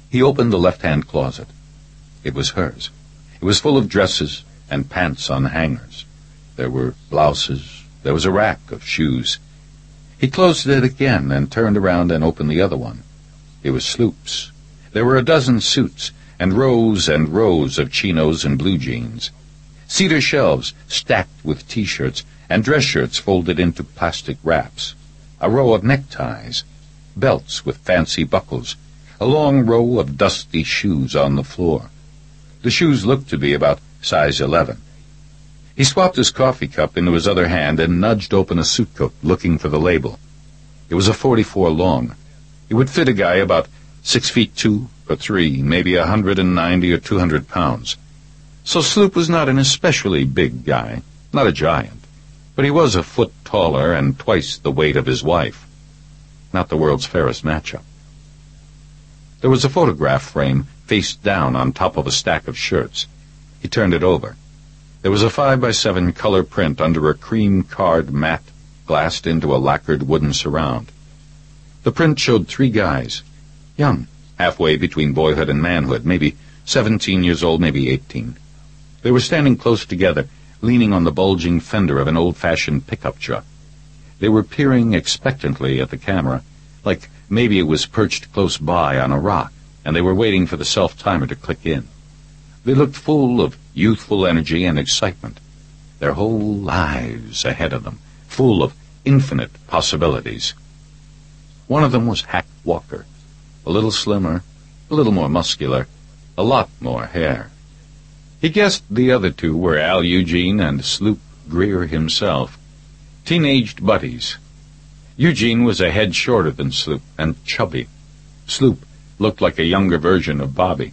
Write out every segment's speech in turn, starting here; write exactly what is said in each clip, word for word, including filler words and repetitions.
He opened the left-hand closet. It was hers. It was full of dresses and pants on hangers. There were blouses. There was a rack of shoes. He closed it again and turned around and opened the other one. It was Sloop's. There were a dozen suits and rows and rows of chinos and blue jeans. Cedar shelves stacked with T-shirts and dress shirts folded into plastic wraps. A row of neckties, belts with fancy buckles, a long row of dusty shoes on the floor. The shoes looked to be about size eleven. He swapped his coffee cup into his other hand and nudged open a suit coat, looking for the label. It was a forty-four long. It would fit a guy about six feet two or three, maybe a hundred and ninety or two hundred pounds. So Sloop was not an especially big guy, not a giant, but he was a foot taller and twice the weight of his wife. Not the world's fairest matchup. There was a photograph frame face down on top of a stack of shirts. He turned it over. There was a five by seven color print under a cream card mat glassed into a lacquered wooden surround. The print showed three guys, young, halfway between boyhood and manhood, maybe seventeen years old, maybe eighteen. They were standing close together, leaning on the bulging fender of an old-fashioned pickup truck. They were peering expectantly at the camera, like maybe it was perched close by on a rock, and they were waiting for the self-timer to click in. They looked full of youthful energy and excitement, their whole lives ahead of them, full of infinite possibilities. One of them was Hack Walker, a little slimmer, a little more muscular, a lot more hair. He guessed the other two were Al Eugene and Sloop Greer himself, teenaged buddies. Eugene was a head shorter than Sloop and chubby. Sloop looked like a younger version of Bobby.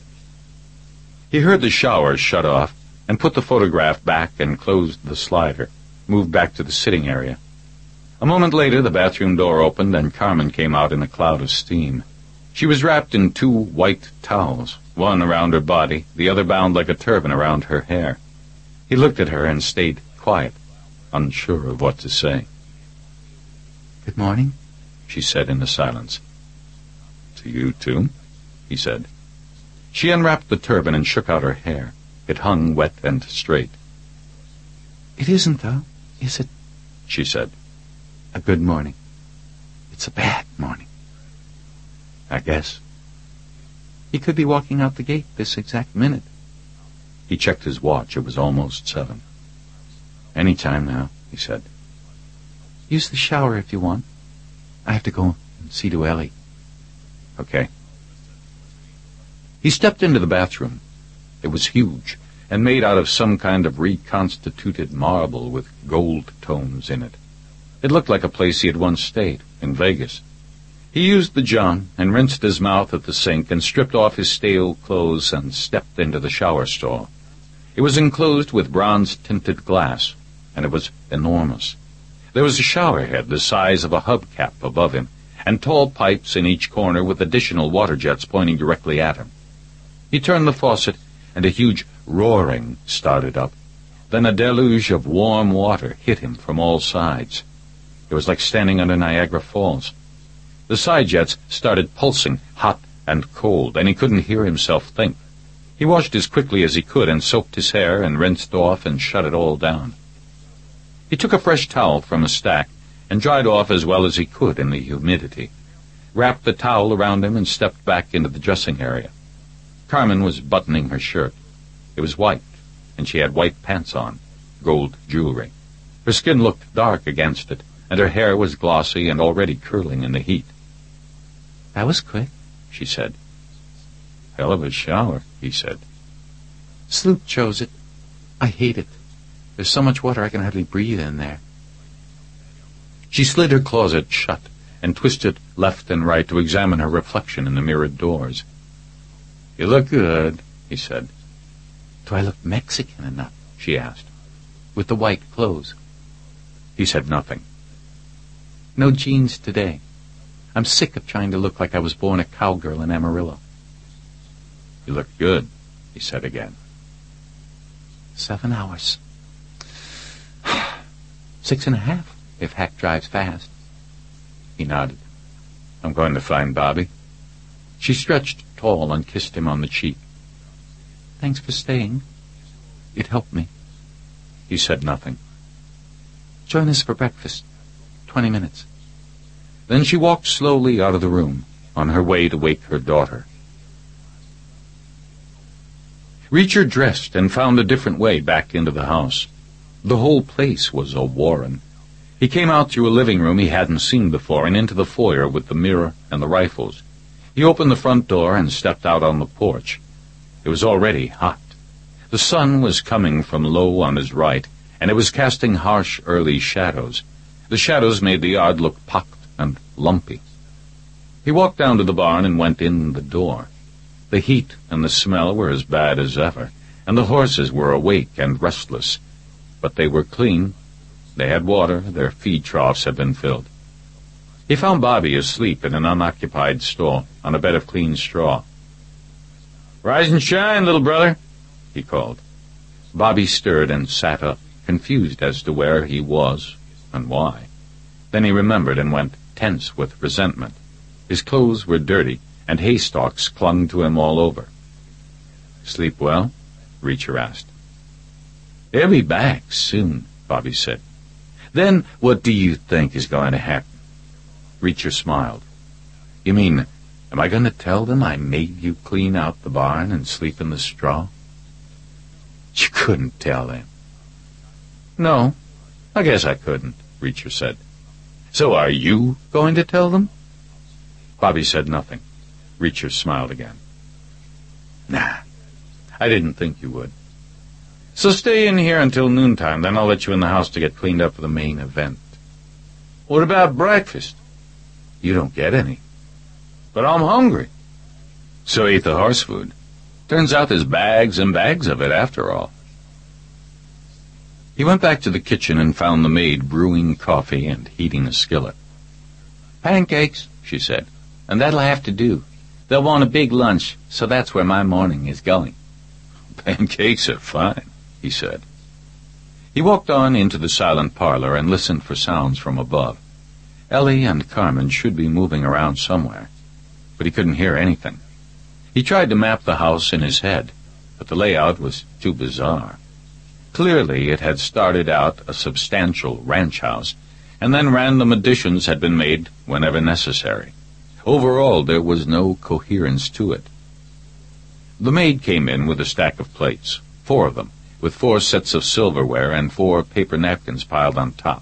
He heard the shower shut off and put the photograph back and closed the slider, moved back to the sitting area. A moment later, the bathroom door opened and Carmen came out in a cloud of steam. She was wrapped in two white towels, one around her body, the other bound like a turban around her hair. He looked at her and stayed quiet, unsure of what to say. "Good morning," she said in the silence. "To you, too," he said. She unwrapped the turban and shook out her hair. It hung wet and straight. "It isn't, though, is it?" she said. "A good morning. It's a bad morning." "I guess." "He could be walking out the gate this exact minute." He checked his watch. It was almost seven. "Any time now," he said. "Use the shower if you want. I have to go and see to Ellie." "Okay." He stepped into the bathroom. It was huge and made out of some kind of reconstituted marble with gold tones in it. It looked like a place he had once stayed, in Vegas. He used the John and rinsed his mouth at the sink and stripped off his stale clothes and stepped into the shower stall. It was enclosed with bronze-tinted glass, and it was enormous. There was a shower head the size of a hubcap above him, and tall pipes in each corner with additional water jets pointing directly at him. He turned the faucet, and a huge roaring started up. Then a deluge of warm water hit him from all sides. It was like standing under Niagara Falls. The side jets started pulsing, hot and cold, and he couldn't hear himself think. He washed as quickly as he could and soaked his hair and rinsed off and shut it all down. He took a fresh towel from a stack and dried off as well as he could in the humidity, wrapped the towel around him and stepped back into the dressing area. Carmen was buttoning her shirt. It was white, and she had white pants on, gold jewelry. Her skin looked dark against it, and her hair was glossy and already curling in the heat. "That was quick," she said. "Hell of a shower," he said. "Sloop chose it. I hate it. There's so much water I can hardly breathe in there." She slid her closet shut and twisted left and right to examine her reflection in the mirrored doors. "You look good," he said. "Do I look Mexican enough?" she asked. "With the white clothes?" He said nothing. "No jeans today. I'm sick of trying to look like I was born a cowgirl in Amarillo." "You look good," he said again. Seven hours. Six and a half, if Hack drives fast." He nodded. "I'm going to find Bobby." She stretched tall and kissed him on the cheek. "Thanks for staying. It helped me." He said nothing. "Join us for breakfast. Twenty minutes." Then she walked slowly out of the room, on her way to wake her daughter. Reacher dressed and found a different way back into the house. The whole place was a warren. He came out through a living room he hadn't seen before and into the foyer with the mirror and the rifles. He opened the front door and stepped out on the porch. It was already hot. The sun was coming from low on his right, and it was casting harsh early shadows. The shadows made the yard look pocked and lumpy. He walked down to the barn and went in the door. The heat and the smell were as bad as ever, and the horses were awake and restless. But they were clean. They had water, their feed troughs had been filled. He found Bobby asleep in an unoccupied stall, on a bed of clean straw. "Rise and shine, little brother," he called. Bobby stirred and sat up, confused as to where he was and why. Then he remembered and went tense with resentment. His clothes were dirty, and haystacks clung to him all over. "Sleep well?" Reacher asked. "They'll be back soon," Bobby said. "Then what do you think is going to happen?" Reacher smiled. "You mean, am I going to tell them I made you clean out the barn and sleep in the straw?" "You couldn't tell them." "No, I guess I couldn't," Reacher said. "So are you going to tell them?" Bobby said nothing. Reacher smiled again. "Nah, I didn't think you would. So stay in here until noontime, then I'll let you in the house to get cleaned up for the main event." "What about breakfast?" "You don't get any." "But I'm hungry." "So eat the horse food. Turns out there's bags and bags of it after all." He went back to the kitchen and found the maid brewing coffee and heating a skillet. "Pancakes," she said, "and that'll have to do. They'll want a big lunch, so that's where my morning is going." "Pancakes are fine," he said. He walked on into the silent parlor and listened for sounds from above. Ellie and Carmen should be moving around somewhere, but he couldn't hear anything. He tried to map the house in his head, but the layout was too bizarre. Clearly it had started out a substantial ranch house, and then random additions had been made whenever necessary. Overall, there was no coherence to it. The maid came in with a stack of plates, four of them, with four sets of silverware and four paper napkins piled on top.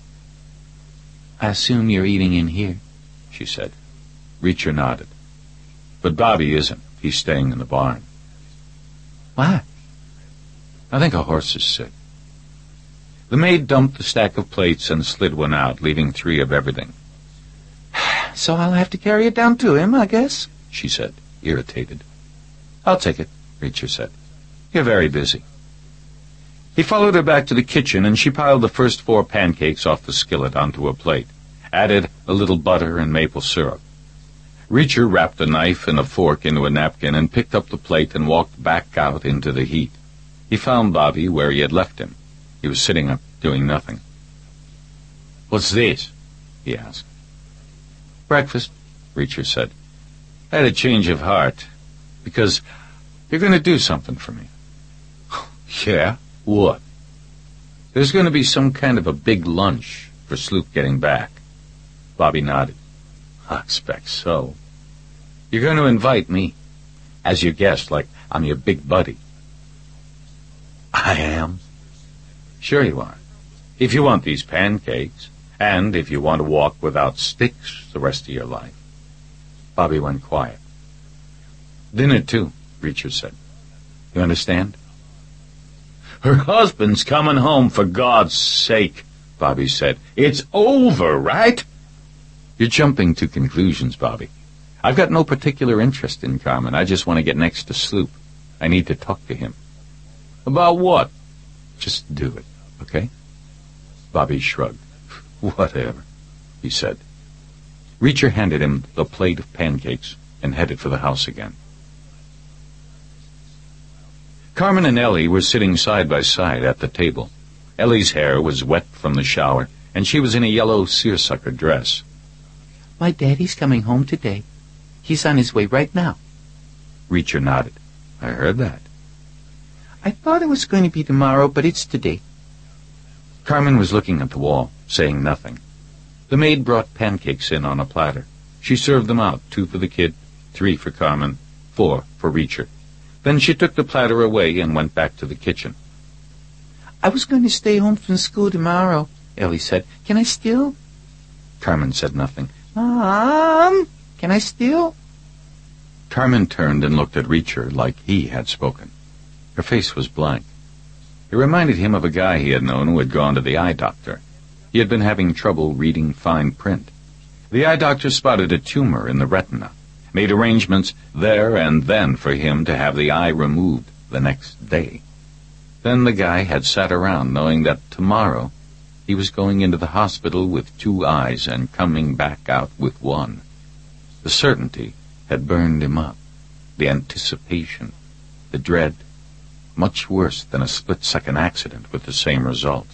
"I assume you're eating in here," she said. Reacher nodded. "But Bobby isn't. He's staying in the barn." "Why?" "I think a horse is sick." The maid dumped the stack of plates and slid one out, leaving three of everything. "So I'll have to carry it down to him, I guess," she said, irritated. "I'll take it," Reacher said. "You're very busy." He followed her back to the kitchen, and she piled the first four pancakes off the skillet onto a plate, added a little butter and maple syrup. Reacher wrapped a knife and a fork into a napkin and picked up the plate and walked back out into the heat. He found Bobby where he had left him. He was sitting up, doing nothing. "What's this?" he asked. "Breakfast," Reacher said. "I had a change of heart, because you're going to do something for me." "Yeah? What?" "There's going to be some kind of a big lunch for Sloop getting back." Bobby nodded. "I expect so. You're going to invite me as your guest, like I'm your big buddy." "I am?" "Sure you are. If you want these pancakes, and if you want to walk without sticks the rest of your life." Bobby went quiet. "Dinner, too," Reacher said. "You understand?" "Her husband's coming home, for God's sake," Bobby said. "It's over, right?" "You're jumping to conclusions, Bobby. I've got no particular interest in Carmen. I just want to get next to Sloop. I need to talk to him." "About what?" "Just do it, okay?" Bobby shrugged. "Whatever," he said. Reacher handed him the plate of pancakes and headed for the house again. Carmen and Ellie were sitting side by side at the table. Ellie's hair was wet from the shower, and she was in a yellow seersucker dress. "My daddy's coming home today. He's on his way right now." Reacher nodded. I heard that. I thought it was going to be tomorrow, but it's today. Carmen was looking at the wall, saying nothing. The maid brought pancakes in on a platter. She served them out, two for the kid, three for Carmen, four for Reacher. Then she took the platter away and went back to the kitchen. I was going to stay home from school tomorrow, Ellie said. Can I still? Carmen said nothing. Mom, can I still? Carmen turned and looked at Reacher like he had spoken. Her face was blank. It reminded him of a guy he had known who had gone to the eye doctor. He had been having trouble reading fine print. The eye doctor spotted a tumor in the retina, made arrangements there and then for him to have the eye removed the next day. Then the guy had sat around knowing that tomorrow he was going into the hospital with two eyes and coming back out with one. The certainty had burned him up. The anticipation, the dread, much worse than a split-second accident with the same result.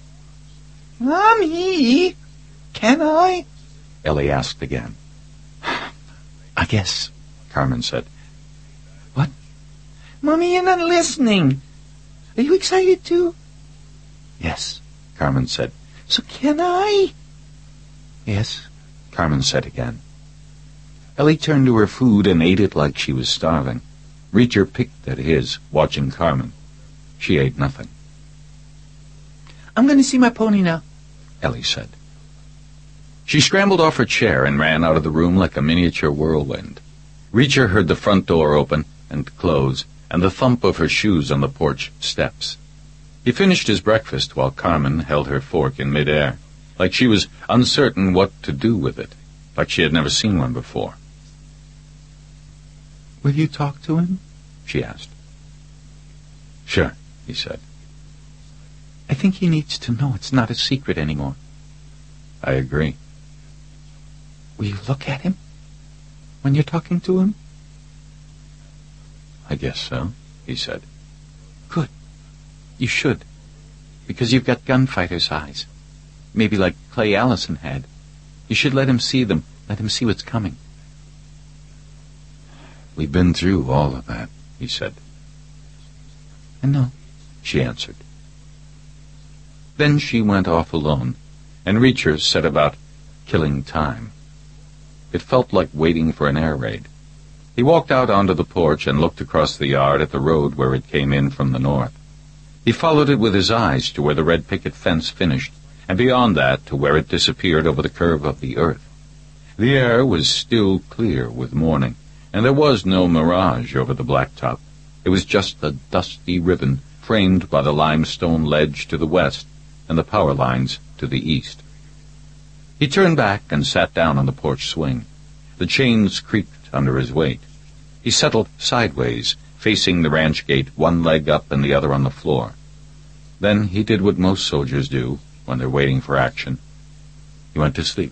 Mommy, can I? Ellie asked again. I guess, Carmen said. What? Mommy, you're not listening. Are you excited too? Yes, Carmen said. So can I? Yes, Carmen said again. Ellie turned to her food and ate it like she was starving. Reacher picked at his, watching Carmen. She ate nothing. I'm going to see my pony now, Ellie said. She scrambled off her chair and ran out of the room like a miniature whirlwind. Reacher heard the front door open and close and the thump of her shoes on the porch steps. He finished his breakfast while Carmen held her fork in midair, like she was uncertain what to do with it, like she had never seen one before. Will you talk to him? She asked. Sure, he said. I think he needs to know it's not a secret anymore. I agree. Will you look at him when you're talking to him? I guess so, he said. Good. You should, because you've got gunfighter's eyes. Maybe like Clay Allison had. You should let him see them, let him see what's coming. We've been through all of that, he said. I know, she answered. Then she went off alone, and Reacher set about killing time. It felt like waiting for an air raid. He walked out onto the porch and looked across the yard at the road where it came in from the north. He followed it with his eyes to where the red picket fence finished, and beyond that to where it disappeared over the curve of the earth. The air was still clear with morning, and there was no mirage over the blacktop. It was just a dusty ribbon framed by the limestone ledge to the west and the power lines to the east. He turned back and sat down on the porch swing. The chains creaked under his weight. He settled sideways, facing the ranch gate, one leg up and the other on the floor. Then he did what most soldiers do when they're waiting for action. He went to sleep.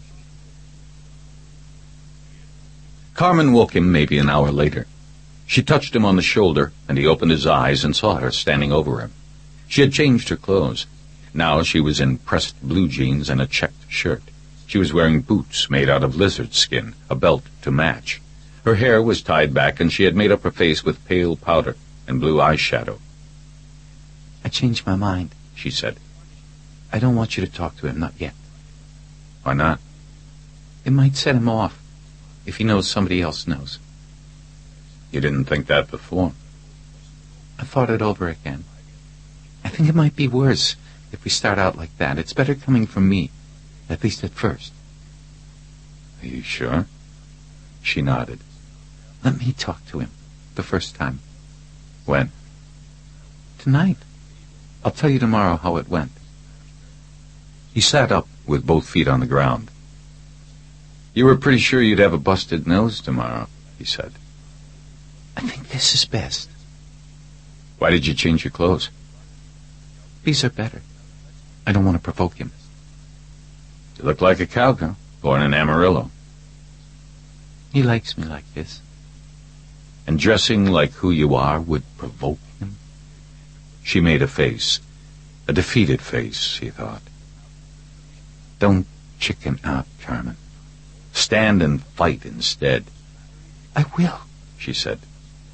Carmen woke him maybe an hour later. She touched him on the shoulder, and he opened his eyes and saw her standing over him. She had changed her clothes. Now she was in pressed blue jeans and a checked shirt. She was wearing boots made out of lizard skin, a belt to match. Her hair was tied back, and she had made up her face with pale powder and blue eyeshadow. I changed my mind, she said. I don't want you to talk to him, not yet. Why not? It might set him off, if he knows somebody else knows. You didn't think that before. I thought it over again. I think it might be worse if we start out like that. It's better coming from me, at least at first. Are you sure? She nodded. Let me talk to him, the first time. When? Tonight. I'll tell you tomorrow how it went. He sat up with both feet on the ground. You were pretty sure you'd have a busted nose tomorrow, he said. I think this is best. Why did you change your clothes? These are better. I don't want to provoke him. You look like a cowgirl, born in Amarillo. He likes me like this. And dressing like who you are would provoke him? She made a face, a defeated face, he thought. Don't chicken out, Carmen. Stand and fight instead. I will, she said.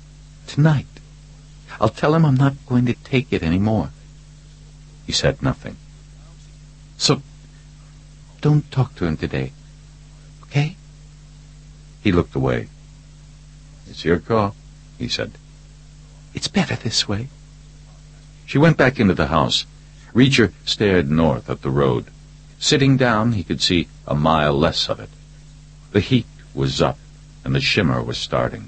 Tonight. I'll tell him I'm not going to take it anymore. He said nothing. So, don't talk to him today. Okay? He looked away. It's your call, he said. It's better this way. She went back into the house. Reacher stared north at the road. Sitting down, he could see a mile less of it. The heat was up, and the shimmer was starting.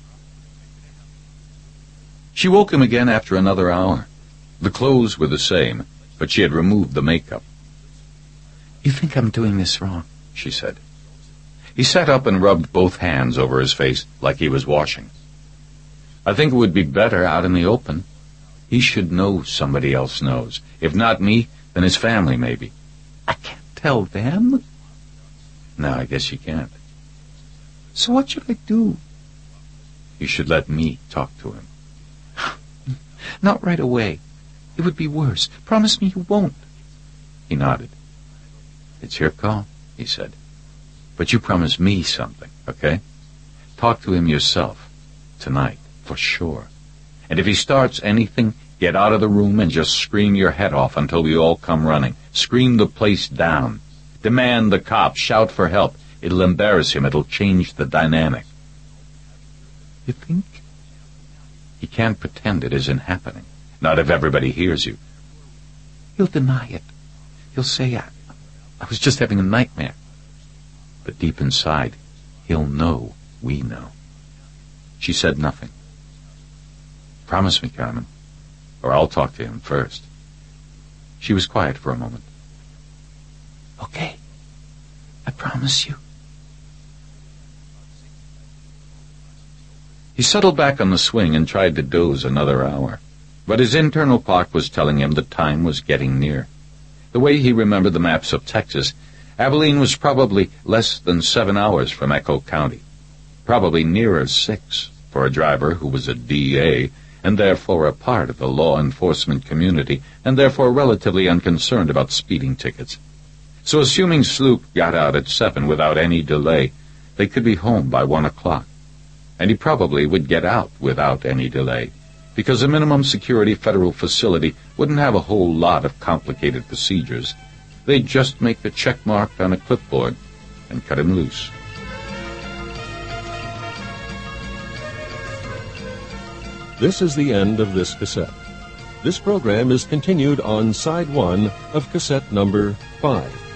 She woke him again after another hour. The clothes were the same, but she had removed the makeup. You think I'm doing this wrong, she said. He sat up and rubbed both hands over his face like he was washing. I think it would be better out in the open. He should know somebody else knows. If not me, then his family, maybe. I can't tell them. No, I guess you can't. So what should I do? You should let me talk to him. Not right away. It would be worse. Promise me you won't. He nodded. It's your call, he said. But you promise me something, okay? Talk to him yourself. Tonight, for sure. And if he starts anything, get out of the room and just scream your head off until we all come running. Scream the place down. Demand the cops. Shout for help. It'll embarrass him. It'll change the dynamic. You think? He can't pretend it isn't happening. Not if everybody hears you. He'll deny it. He'll say, I, I was just having a nightmare. But deep inside, he'll know we know. She said nothing. Promise me, Carmen, or I'll talk to him first. She was quiet for a moment. Okay. I promise you. He settled back on the swing and tried to doze another hour. But his internal clock was telling him the time was getting near. The way he remembered the maps of Texas, Abilene was probably less than seven hours from Echo County. Probably nearer six for a driver who was a D A and therefore a part of the law enforcement community and therefore relatively unconcerned about speeding tickets. So assuming Sloop got out at seven without any delay, they could be home by one o'clock. And he probably would get out without any delay, because a minimum security federal facility wouldn't have a whole lot of complicated procedures. They'd just make a check mark on a clipboard and cut him loose. This is the end of this cassette. This program is continued on side one of cassette number five.